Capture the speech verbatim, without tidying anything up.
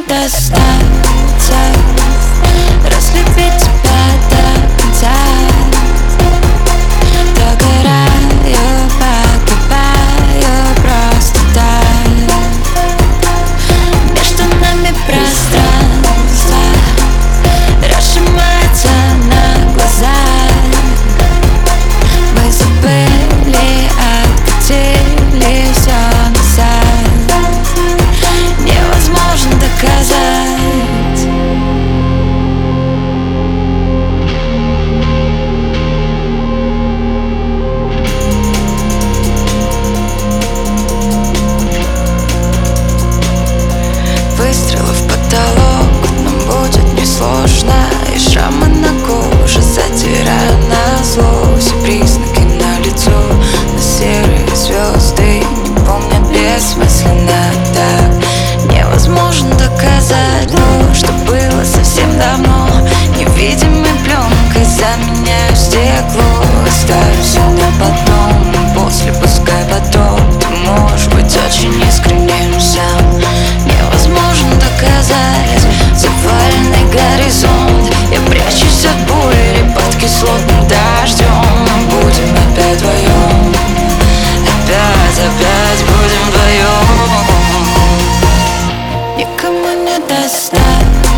достаться, разлюбить тебя до конца. Догораю, погибаю просто так. Между нами пространство разжимается на глазах. Мы забыли, откатили все назад. Невозможно доказать. Выстрелы в потолок, нам будет несложно. И шрамы на коже задирая назло. Все признаки налицо, но серые звезды не помнят бессмысленно так. Невозможно доказать то, что было совсем давно. Невидимой пленкой заменяю стекло. Оставь все на потом, после пускай потом. Ты можешь быть очень искренним сам. Невозможно доказать заваленный горизонт. Я прячусь от бури под кислотным дождем. Мы будем опять вдвоем, опять, опять будем вдвоем. Никому не достать.